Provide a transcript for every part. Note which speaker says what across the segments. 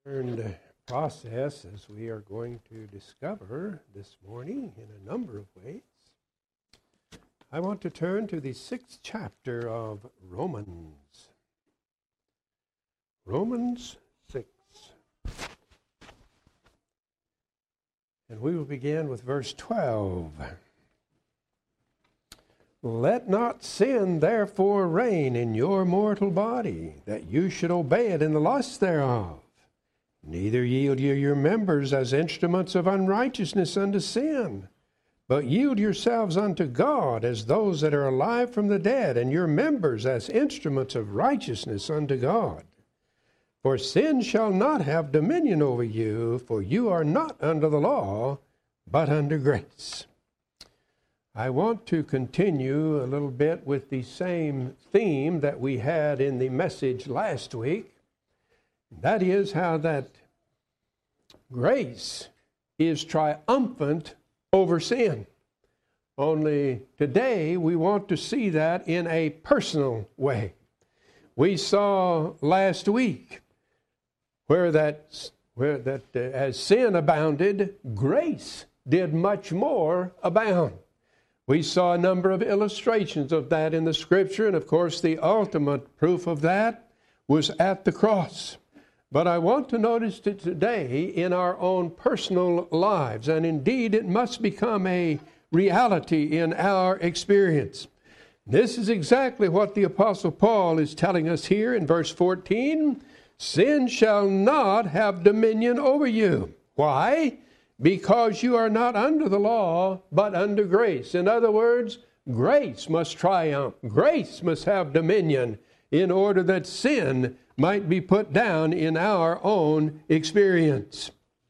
Speaker 1: learned process, as we are going to discover this morning in a number of ways. I want to turn to the 6th chapter of Romans. Romans 6. And we will begin with verse 12. Let not sin therefore reign in your mortal body, that you should obey it in the lusts thereof. Neither yield ye your members as instruments of unrighteousness unto sin, but yield yourselves unto God as those that are alive from the dead, and your members as instruments of righteousness unto God. For sin shall not have dominion over you, for you are not under the law, but under grace. I want to continue a little bit with the same theme that we had in the message last week. That is how that grace is triumphant over sin. Only today we want to see that in a personal way. We saw last week where that as sin abounded, grace did much more abound. We saw a number of illustrations of that in the Scripture, and of course the ultimate proof of that was at the cross. But I want to notice it today in our own personal lives, and indeed it must become a reality in our experience. This is exactly what the Apostle Paul is telling us here in verse 14. Sin shall not have dominion over you. Why? Because you are not under the law, but under grace. In other words, grace must triumph. Grace must have dominion in order that sin might be put down in our own experience.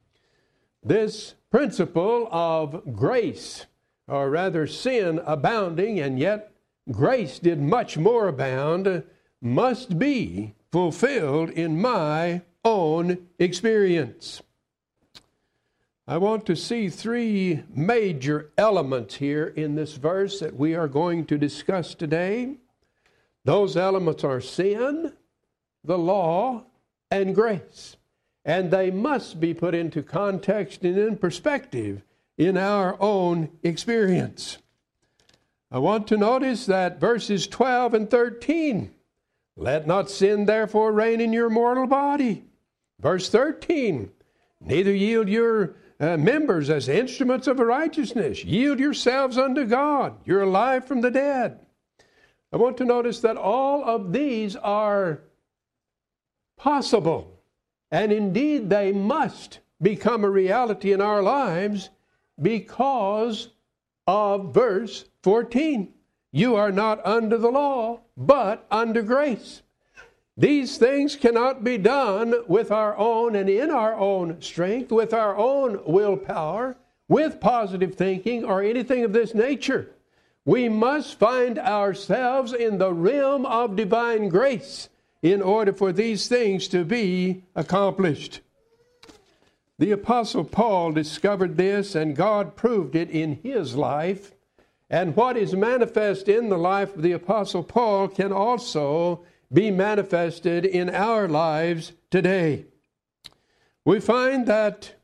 Speaker 1: This principle of grace, or rather sin abounding, and yet grace did much more abound, must be fulfilled in my own experience. I want to see three major elements here in this verse that we are going to discuss today. Those elements are sin, the law, and grace. And they must be put into context and in perspective in our own experience. I want to notice that verses 12 and 13. Let not sin therefore reign in your mortal body. Verse 13. Neither yield your members as instruments of righteousness. Yield yourselves unto God. You're alive from the dead. I want to notice that all of these are possible, and indeed they must become a reality in our lives because of verse 14. You are not under the law, but under grace. These things cannot be done with our own and in our own strength, with our own willpower, with positive thinking, or anything of this nature. We must find ourselves in the realm of divine grace in order for these things to be accomplished. The Apostle Paul discovered this, and God proved it in his life. And what is manifest in the life of the Apostle Paul can also be manifested in our lives today. We find that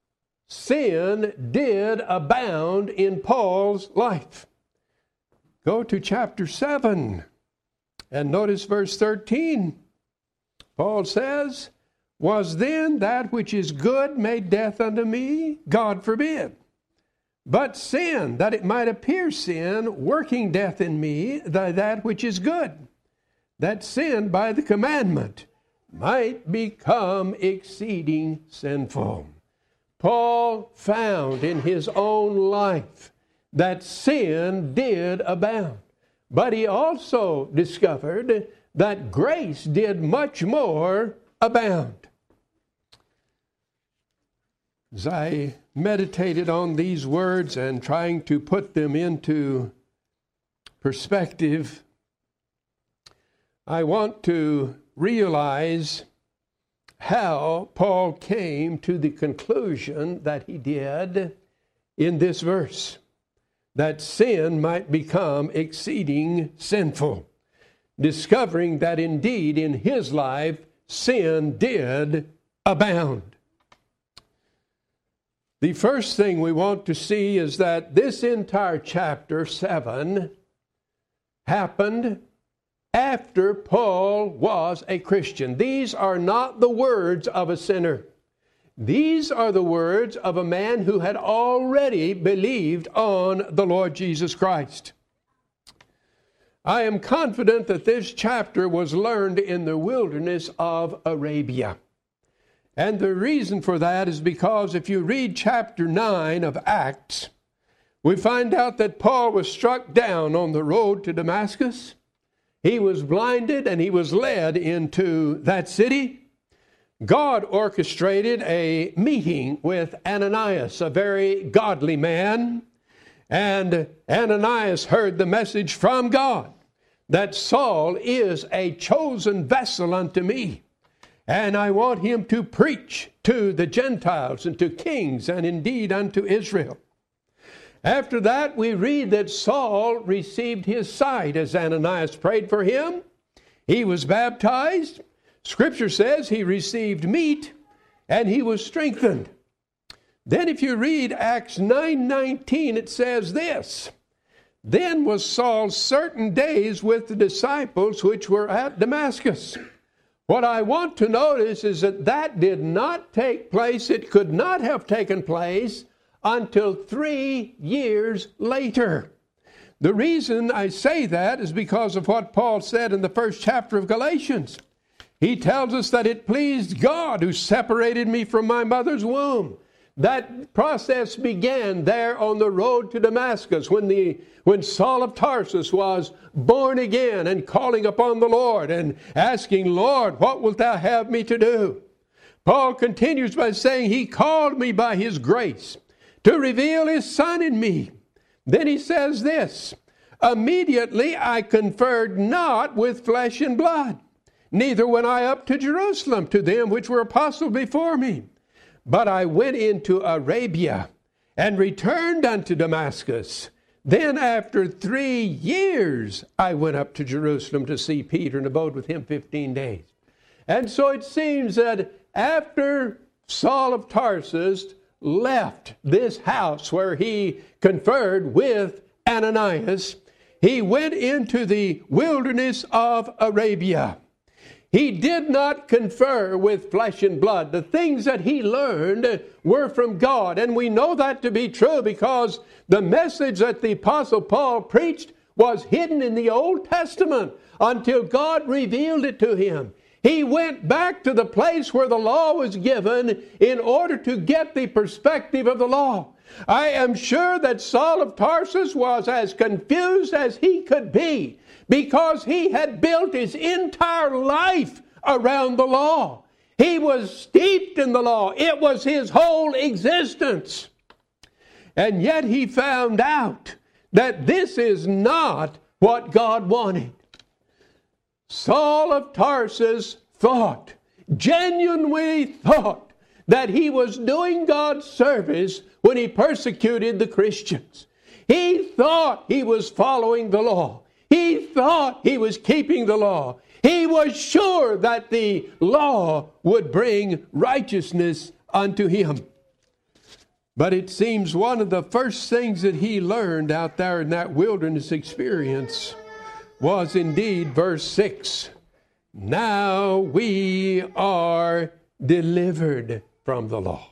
Speaker 1: sin did abound in Paul's life. Go to chapter 7 and notice verse 13. Paul says, Was then that which is good made death unto me? God forbid. But sin, that it might appear sin, working death in me, that which is good, that sin by the commandment might become exceeding sinful. Paul found in his own life that sin did abound. But he also discovered that grace did much more abound. As I meditated on these words and trying to put them into perspective, I want to realize how Paul came to the conclusion that he did in this verse, that sin might become exceeding sinful, discovering that indeed in his life sin did abound. The first thing we want to see is that this entire chapter 7 happened after Paul was a Christian. These are not the words of a sinner. These are the words of a man who had already believed on the Lord Jesus Christ. I am confident that this chapter was learned in the wilderness of Arabia. And the reason for that is because if you read chapter 9 of Acts, we find out that Paul was struck down on the road to Damascus. He was blinded and he was led into that city. God orchestrated a meeting with Ananias, a very godly man. And Ananias heard the message from God that Saul is a chosen vessel unto me. And I want him to preach to the Gentiles and to kings and indeed unto Israel. After that, we read that Saul received his sight as Ananias prayed for him. He was baptized. Scripture says he received meat and he was strengthened. Then if you read Acts 9:19, it says this, "Then was Saul certain days with the disciples which were at Damascus." What I want to notice is that that did not take place, it could not have taken place until 3 years later. The reason I say that is because of what Paul said in the first chapter of Galatians. He tells us that it pleased God who separated me from my mother's womb. That process began there on the road to Damascus when Saul of Tarsus was born again and calling upon the Lord and asking, "Lord, what wilt thou have me to do?" Paul continues by saying, "He called me by his grace to reveal his Son in me." Then he says this, "Immediately I conferred not with flesh and blood, neither went I up to Jerusalem to them which were apostles before me. But I went into Arabia and returned unto Damascus. Then after 3 years I went up to Jerusalem to see Peter and abode with him 15 days. And so it seems that after Saul of Tarsus left this house where he conferred with Ananias, he went into the wilderness of Arabia. He did not confer with flesh and blood. The things that he learned were from God. And we know that to be true because the message that the Apostle Paul preached was hidden in the Old Testament until God revealed it to him. He went back to the place where the law was given in order to get the perspective of the law. I am sure that Saul of Tarsus was as confused as he could be, because he had built his entire life around the law. He was steeped in the law. It was his whole existence. And yet he found out that this is not what God wanted. Saul of Tarsus thought, genuinely thought, that he was doing God's service when he persecuted the Christians. He thought he was following the law. He thought he was keeping the law. He was sure that the law would bring righteousness unto him. But it seems one of the first things that he learned out there in that wilderness experience was indeed verse 6. Now we are delivered from the law.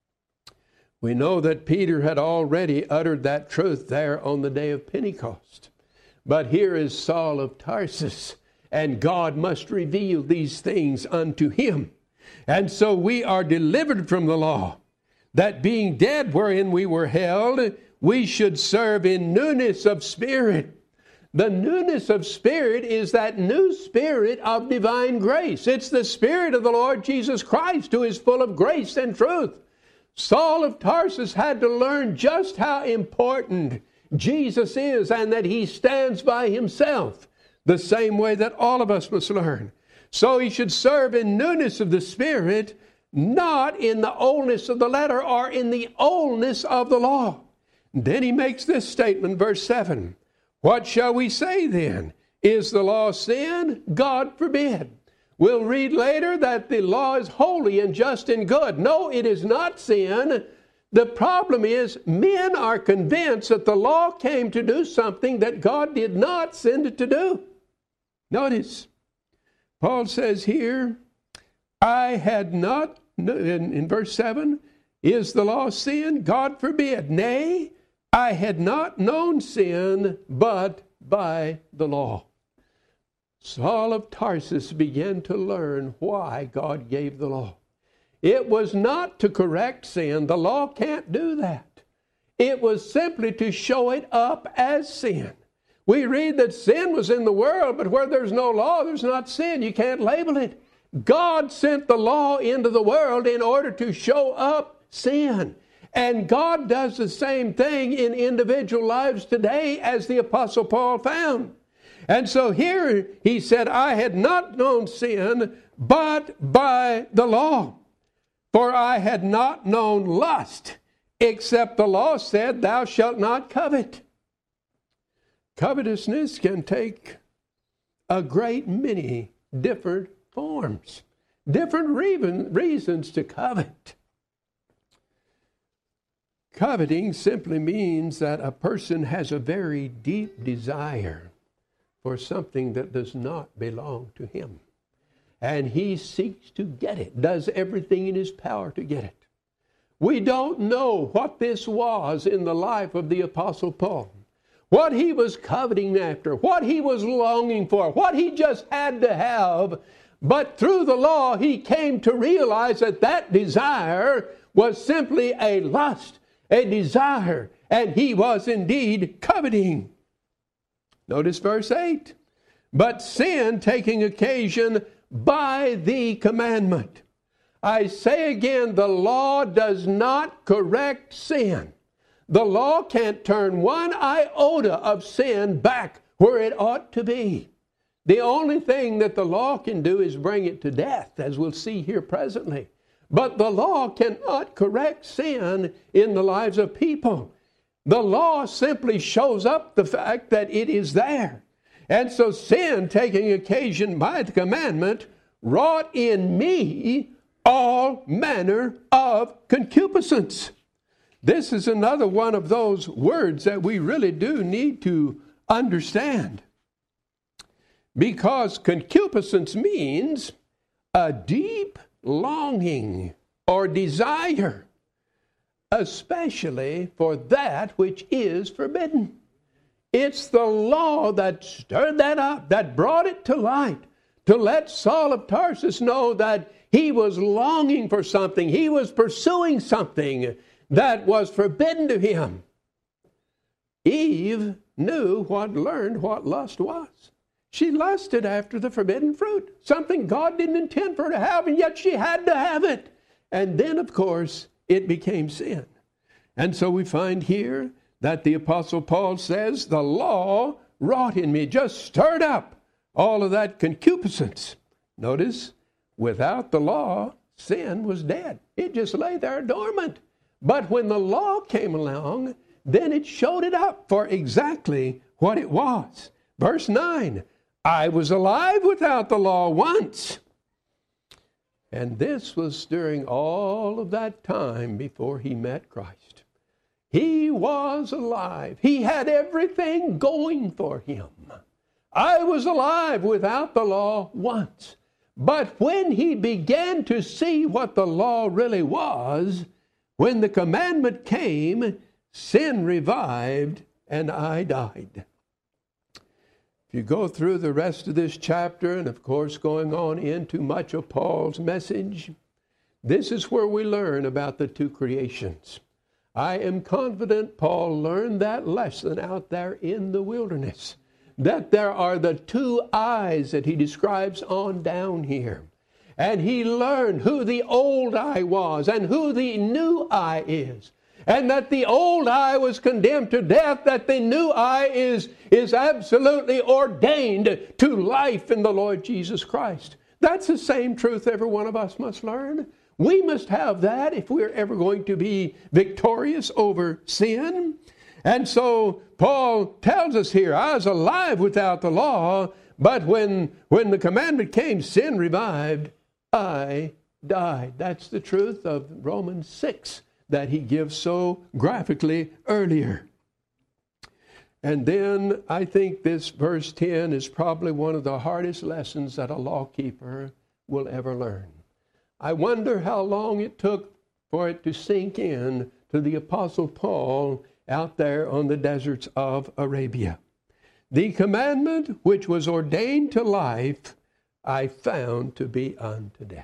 Speaker 1: We know that Peter had already uttered that truth there on the day of Pentecost. But here is Saul of Tarsus, and God must reveal these things unto him. And so we are delivered from the law, that being dead wherein we were held, we should serve in newness of spirit. The newness of spirit is that new spirit of divine grace. It's the Spirit of the Lord Jesus Christ who is full of grace and truth. Saul of Tarsus had to learn just how important Jesus is, and that he stands by himself the same way that all of us must learn. So he should serve in newness of the Spirit, not in the oldness of the letter or in the oldness of the law. Then he makes this statement, verse 7. What shall we say then? Is the law sin? God forbid. We'll read later that the law is holy and just and good. No, it is not sin. The problem is men are convinced that the law came to do something that God did not send it to do. Notice, Paul says here, I had not, in verse 7, is the law sin? God forbid. Nay, I had not known sin but by the law. Saul of Tarsus began to learn why God gave the law. It was not to correct sin. The law can't do that. It was simply to show it up as sin. We read that sin was in the world, but where there's no law, there's not sin. You can't label it. God sent the law into the world in order to show up sin. And God does the same thing in individual lives today, as the Apostle Paul found. And so here he said, I had not known sin but by the law. For I had not known lust, except the law said, thou shalt not covet. Covetousness can take a great many different forms, different reasons to covet. Coveting simply means that a person has a very deep desire for something that does not belong to him. And he seeks to get it, does everything in his power to get it. We don't know what this was in the life of the Apostle Paul, what he was coveting after, what he was longing for, what he just had to have. But through the law, he came to realize that that desire was simply a lust, a desire, and he was indeed coveting. Notice verse 8. But sin, taking occasion by the commandment. I say again, the law does not correct sin. The law can't turn one iota of sin back where it ought to be. The only thing that the law can do is bring it to death, as we'll see here presently. But the law cannot correct sin in the lives of people. The law simply shows up the fact that it is there. And so sin, taking occasion by the commandment, wrought in me all manner of concupiscence. This is another one of those words that we really do need to understand. Because concupiscence means a deep longing or desire, especially for that which is forbidden. It's the law that stirred that up, that brought it to light, to let Saul of Tarsus know that he was longing for something. He was pursuing something that was forbidden to him. Eve learned what lust was. She lusted after the forbidden fruit, something God didn't intend for her to have, and yet she had to have it. And then, of course, it became sin. And so we find here that the Apostle Paul says, the law wrought in me, just stirred up all of that concupiscence. Notice, without the law, sin was dead. It just lay there dormant. But when the law came along, then it showed it up for exactly what it was. Verse 9, I was alive without the law once. And this was during all of that time before he met Christ. He was alive. He had everything going for him. I was alive without the law once. But when he began to see what the law really was, when the commandment came, sin revived and I died. If you go through the rest of this chapter, and of course going on into much of Paul's message, this is where we learn about the two creations. I am confident Paul learned that lesson out there in the wilderness, that there are the two eyes that he describes on down here. And he learned who the old I was and who the new I is. And that the old I was condemned to death, that the new I is absolutely ordained to life in the Lord Jesus Christ. That's the same truth every one of us must learn. We must have that if we're ever going to be victorious over sin. And so Paul tells us here, I was alive without the law, But when the commandment came, sin revived, I died. That's the truth of Romans 6 that he gives so graphically earlier. And then I think this verse 10 is probably one of the hardest lessons that a lawkeeper will ever learn. I wonder how long it took for it to sink in to the Apostle Paul out there on the deserts of Arabia. The commandment which was ordained to life, I found to be unto death.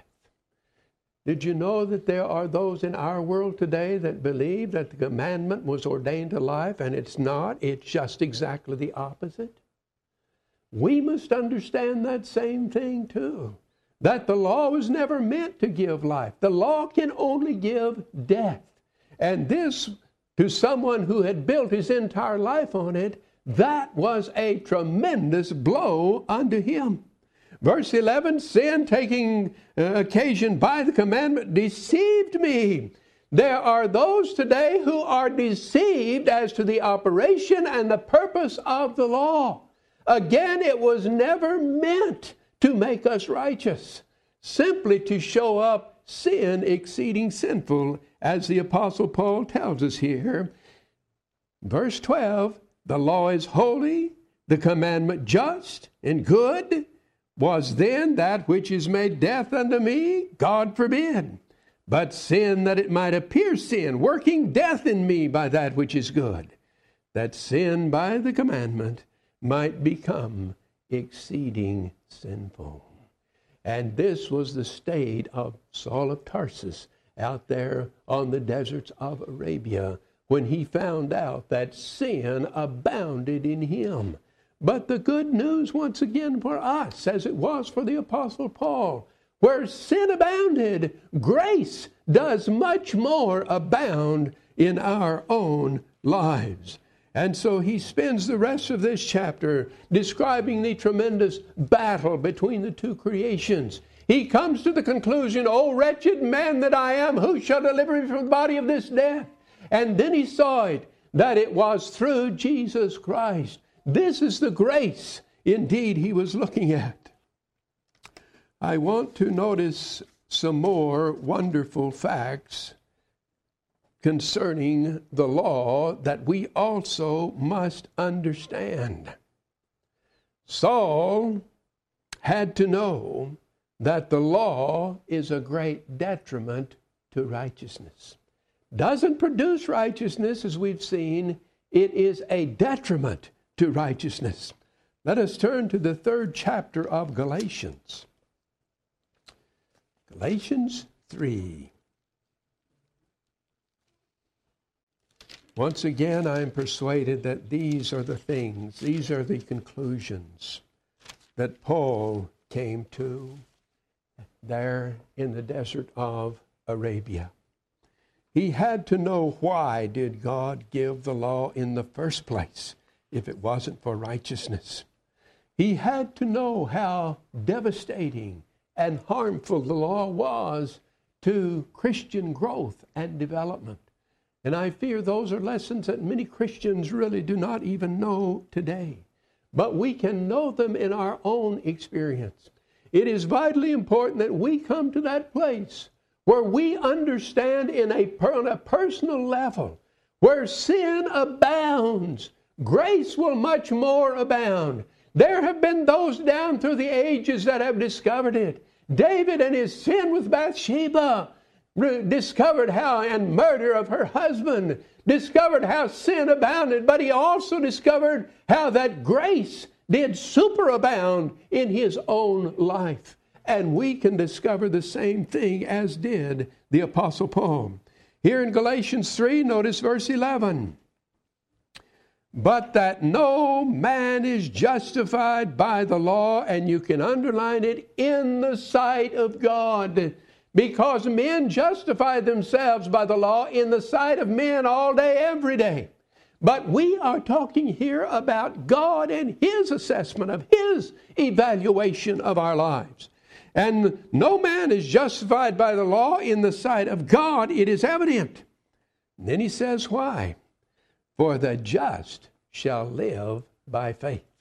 Speaker 1: Did you know that there are those in our world today that believe that the commandment was ordained to life, and it's not? It's just exactly the opposite. We must understand that same thing too, that the law was never meant to give life. The law can only give death. And this, to someone who had built his entire life on it, that was a tremendous blow unto him. Verse 11, sin taking occasion by the commandment deceived me. There are those today who are deceived as to the operation and the purpose of the law. Again, it was never meant to make us righteous, simply to show up sin exceeding sinful, as the Apostle Paul tells us here. Verse 12, the law is holy, the commandment just and good. Was then that which is made death unto me? God forbid. But sin, that it might appear sin, working death in me by that which is good, that sin by the commandment might become exceeding sinful. And this was the state of Saul of Tarsus out there on the deserts of Arabia when he found out that sin abounded in him. But the good news once again for us, as it was for the Apostle Paul, where sin abounded, grace does much more abound in our own lives. And so he spends the rest of this chapter describing the tremendous battle between the two creations. He comes to the conclusion, O wretched man that I am, who shall deliver me from the body of this death? And then he saw it, that it was through Jesus Christ. This is the grace, indeed, he was looking at. I want to notice some more wonderful facts concerning the law that we also must understand. Saul had to know that the law is a great detriment to righteousness. Doesn't produce righteousness, as we've seen. It is a detriment to righteousness. Let us turn to the 3rd chapter of Galatians. Galatians 3. Once again, I am persuaded that these are the things, these are the conclusions that Paul came to there in the desert of Arabia. He had to know, why did God give the law in the first place if it wasn't for righteousness? He had to know how devastating and harmful the law was to Christian growth and development. And I fear those are lessons that many Christians really do not even know today. But we can know them in our own experience. It is vitally important that we come to that place where we understand on a personal level, where sin abounds, grace will much more abound. There have been those down through the ages that have discovered it. David and his sin with Bathsheba discovered how, and murder of her husband, discovered how sin abounded, but he also discovered how that grace did superabound in his own life. And we can discover the same thing as did the Apostle Paul. Here in Galatians 3, notice verse 11. But that no man is justified by the law, and you can underline it, in the sight of God. Because men justify themselves by the law in the sight of men all day, every day. But we are talking here about God and His assessment of His evaluation of our lives. And no man is justified by the law in the sight of God, it is evident. And then he says, why? For the just shall live by faith.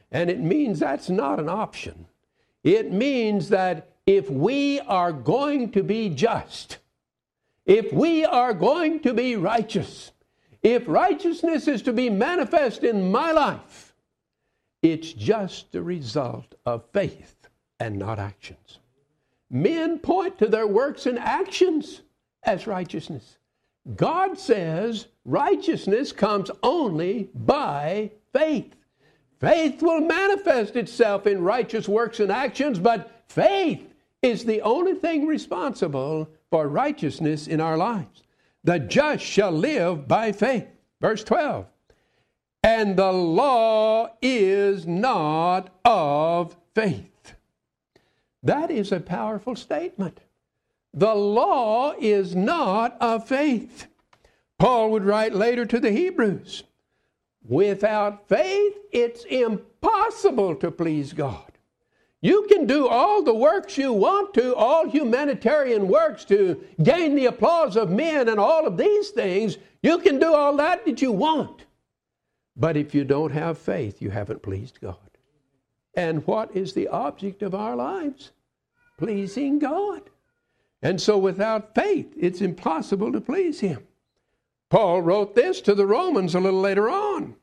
Speaker 1: And it means that's not an option. It means that if we are going to be just, if we are going to be righteous, if righteousness is to be manifest in my life, it's just the result of faith and not actions. Men point to their works and actions as righteousness. God says righteousness comes only by faith. Faith will manifest itself in righteous works and actions, but faith is the only thing responsible for righteousness in our lives. The just shall live by faith. Verse 12. And the law is not of faith. That is a powerful statement. The law is not of faith. Paul would write later to the Hebrews, without faith, it's impossible to please God. You can do all the works you want to, all humanitarian works to gain the applause of men and all of these things. You can do all that you want. But if you don't have faith, you haven't pleased God. And what is the object of our lives? Pleasing God. And so without faith, it's impossible to please Him. Paul wrote this to the Romans a little later on.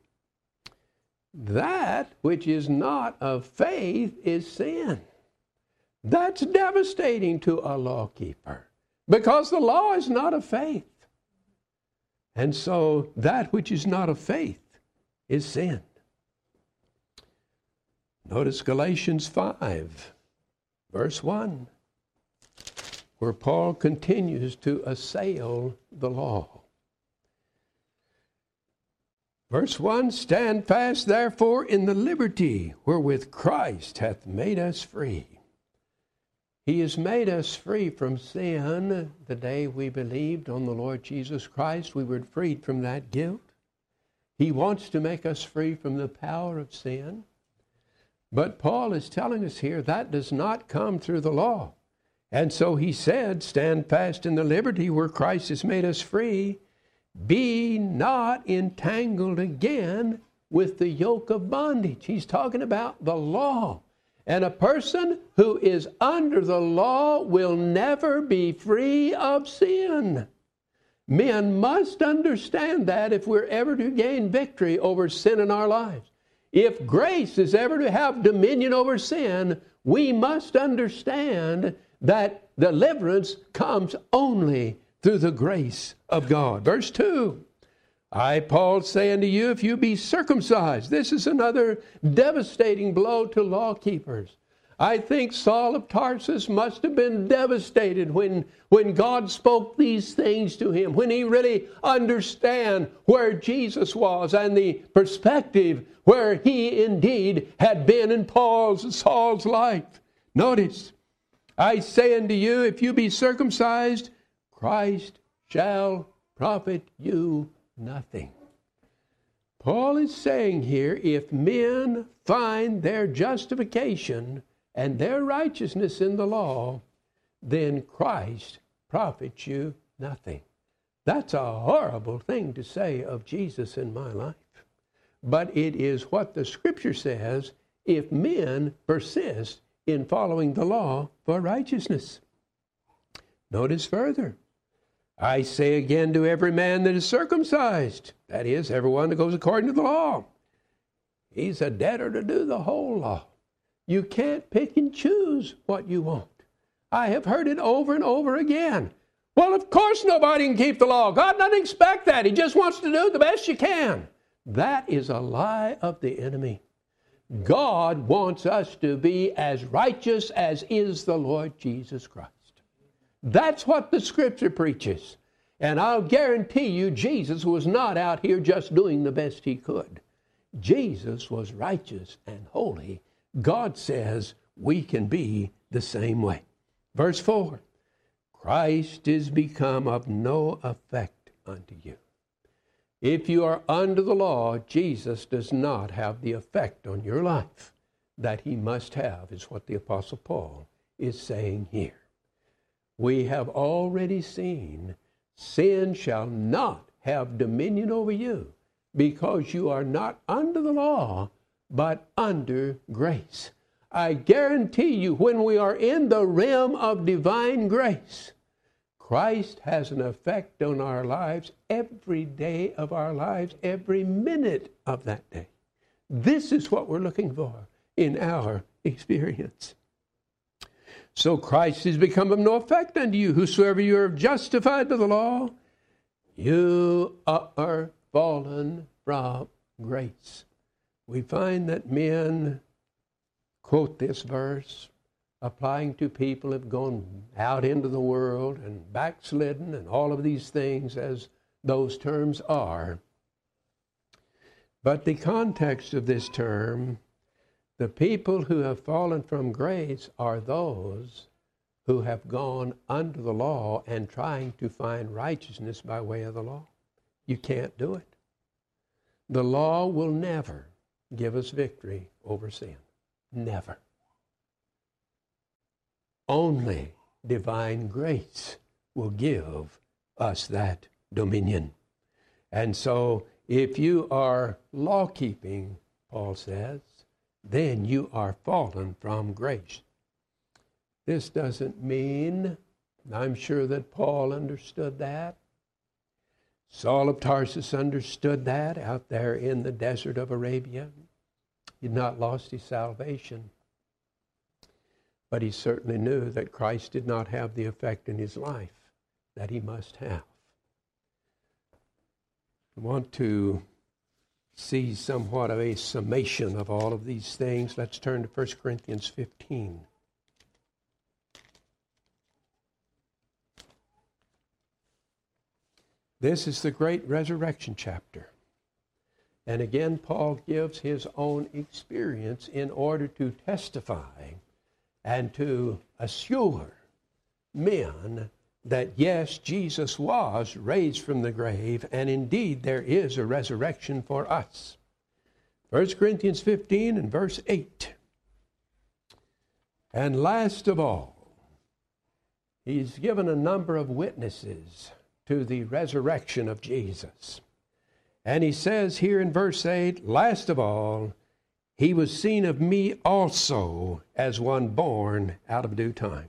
Speaker 1: That which is not of faith is sin. That's devastating to a lawkeeper because the law is not of faith. And so that which is not of faith is sin. Notice Galatians 5, verse 1, where Paul continues to assail the law. Verse 1, stand fast therefore in the liberty wherewith Christ hath made us free. He has made us free from sin. The day we believed on the Lord Jesus Christ, we were freed from that guilt. He wants to make us free from the power of sin. But Paul is telling us here that does not come through the law. And so he said, stand fast in the liberty where Christ has made us free. Be not entangled again with the yoke of bondage. He's talking about the law. And a person who is under the law will never be free of sin. Men must understand that if we're ever to gain victory over sin in our lives. If grace is ever to have dominion over sin, we must understand that deliverance comes only through the grace of God. Verse 2, I, Paul, say unto you, if you be circumcised. This is another devastating blow to lawkeepers. I think Saul of Tarsus must have been devastated when God spoke these things to him, when he really understand where Jesus was and the perspective where he indeed had been in Saul's life. Notice, I say unto you, if you be circumcised, Christ shall profit you nothing. Paul is saying here, if men find their justification and their righteousness in the law, then Christ profits you nothing. That's a horrible thing to say of Jesus in my life. But it is what the Scripture says if men persist in following the law for righteousness. Notice further. I say again to every man that is circumcised, that is, everyone that goes according to the law, he's a debtor to do the whole law. You can't pick and choose what you want. I have heard it over and over again. Well, of course nobody can keep the law. God doesn't expect that. He just wants to do the best you can. That is a lie of the enemy. God wants us to be as righteous as is the Lord Jesus Christ. That's what the Scripture preaches. And I'll guarantee you, Jesus was not out here just doing the best he could. Jesus was righteous and holy. God says we can be the same way. Verse 4, Christ is become of no effect unto you. If you are under the law, Jesus does not have the effect on your life that he must have, is what the Apostle Paul is saying here. We have already seen sin shall not have dominion over you because you are not under the law, but under grace. I guarantee you, when we are in the realm of divine grace, Christ has an effect on our lives every day of our lives, every minute of that day. This is what we're looking for in our experience. So Christ has become of no effect unto you. Whosoever you are justified by the law, you are fallen from grace. We find that men quote this verse, applying to people who have gone out into the world and backslidden and all of these things as those terms are. But the context of this term, the people who have fallen from grace are those who have gone under the law and trying to find righteousness by way of the law. You can't do it. The law will never give us victory over sin. Never. Only divine grace will give us that dominion. And so, if you are law-keeping, Paul says, then you are fallen from grace. This doesn't mean, I'm sure that Paul understood that. Saul of Tarsus understood that out there in the desert of Arabia. He had not lost his salvation. But he certainly knew that Christ did not have the effect in his life that he must have. I want to see somewhat of a summation of all of these things. Let's turn to 1 Corinthians 15. This is the great resurrection chapter. And again, Paul gives his own experience in order to testify and to assure men that yes, Jesus was raised from the grave, and indeed there is a resurrection for us. 1 Corinthians 15 and verse 8. And last of all, he's given a number of witnesses to the resurrection of Jesus. And he says here in verse 8, last of all, he was seen of me also as one born out of due time.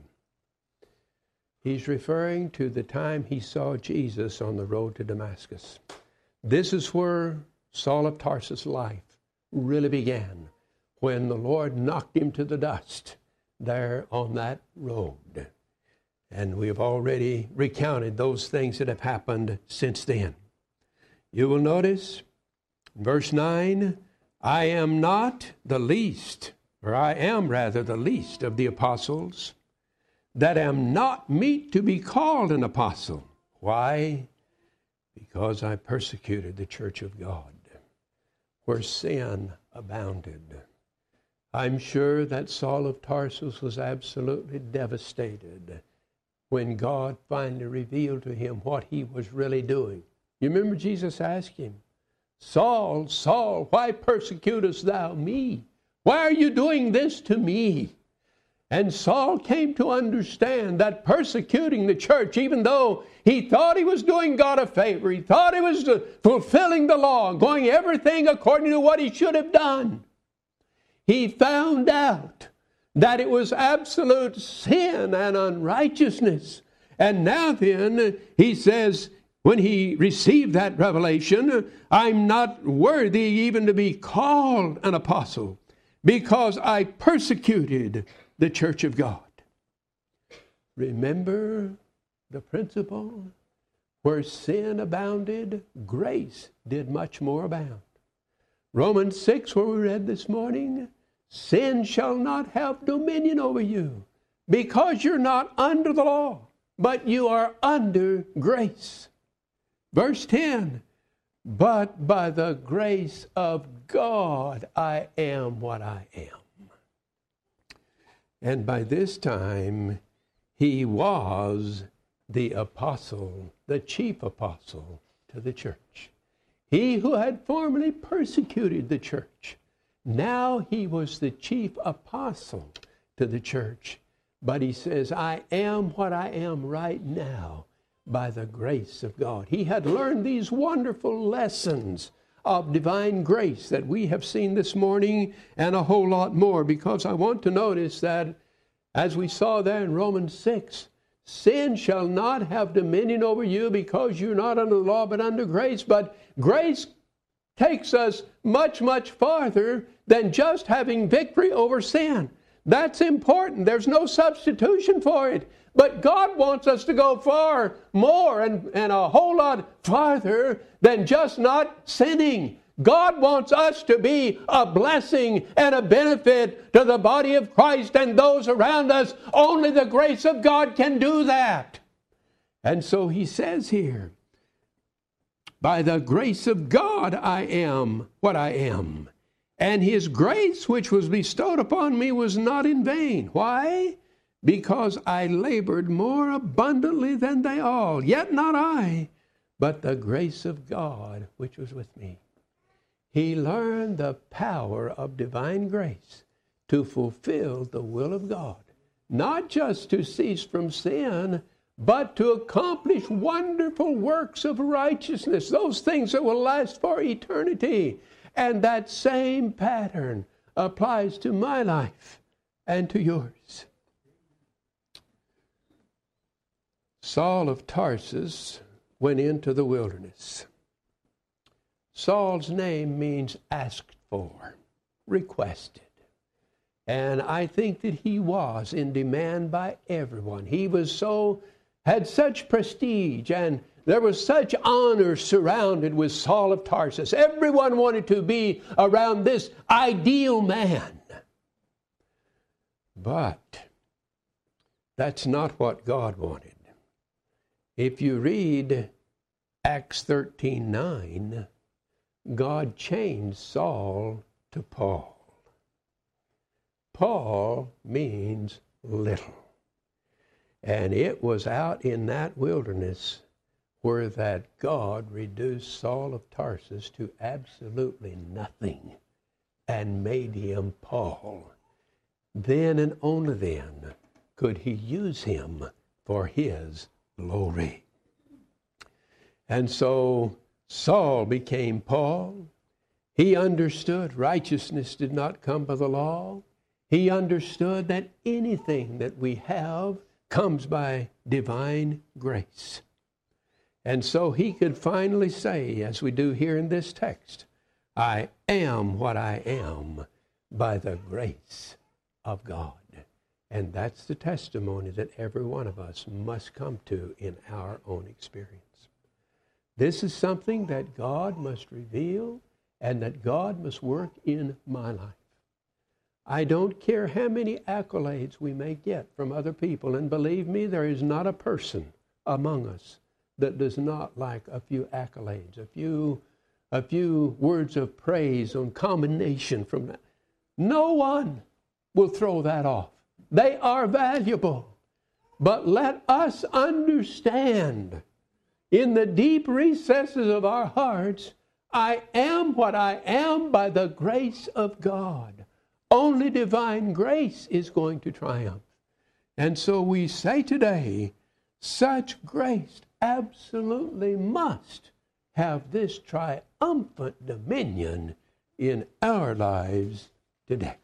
Speaker 1: He's referring to the time he saw Jesus on the road to Damascus. This is where Saul of Tarsus' life really began, when the Lord knocked him to the dust there on that road. And we have already recounted those things that have happened since then. You will notice, verse 9, I am not the least, or I am rather the least of the apostles, that am not meet to be called an apostle. Why? Because I persecuted the church of God, where sin abounded. I'm sure that Saul of Tarsus was absolutely devastated when God finally revealed to him what he was really doing. You remember Jesus asked him, Saul, Saul, why persecutest thou me? Why are you doing this to me? And Saul came to understand that persecuting the church, even though he thought he was doing God a favor, he thought he was fulfilling the law, going everything according to what he should have done, he found out that it was absolute sin and unrighteousness. And now then, he says, when he received that revelation, I'm not worthy even to be called an apostle because I persecuted the church of God. Remember the principle? Where sin abounded, grace did much more abound. Romans 6, where we read this morning, sin shall not have dominion over you because you're not under the law, but you are under grace. Verse 10, but by the grace of God I am what I am. And by this time, he was the apostle, the chief apostle to the church. He who had formerly persecuted the church, now he was the chief apostle to the church. But he says, I am what I am right now by the grace of God. He had learned these wonderful lessons of divine grace that we have seen this morning, and a whole lot more, because I want to notice that, as we saw there in Romans 6, sin shall not have dominion over you, because you're not under the law but under grace. But grace takes us much, much farther than just having victory over sin. That's important. There's no substitution for it. But God wants us to go far more and a whole lot farther than just not sinning. God wants us to be a blessing and a benefit to the body of Christ and those around us. Only the grace of God can do that. And so he says here, by the grace of God I am what I am. And his grace which was bestowed upon me was not in vain. Why? Because I labored more abundantly than they all. Yet not I, but the grace of God which was with me. He learned the power of divine grace to fulfill the will of God. Not just to cease from sin, but to accomplish wonderful works of righteousness. Those things that will last for eternity. And that same pattern applies to my life and to yours. Saul of Tarsus went into the wilderness. Saul's name means asked for, requested. And I think that he was in demand by everyone. He had such prestige, and there was such honor surrounded with Saul of Tarsus. Everyone wanted to be around this ideal man. But that's not what God wanted. If you read Acts 13:9, God changed Saul to Paul. Paul means little. And it was out in that wilderness where that God reduced Saul of Tarsus to absolutely nothing and made him Paul. Then and only then could he use him for his glory. And so Saul became Paul. He understood righteousness did not come by the law. He understood that anything that we have comes by divine grace. And so he could finally say, as we do here in this text, I am what I am by the grace of God. And that's the testimony that every one of us must come to in our own experience. This is something that God must reveal and that God must work in my life. I don't care how many accolades we may get from other people, and believe me, there is not a person among us that does not like a few accolades, a few words of praise and commendation from that. No one will throw that off. They are valuable. But let us understand in the deep recesses of our hearts, I am what I am by the grace of God. Only divine grace is going to triumph. And so we say today, such grace absolutely must have this triumphant dominion in our lives today.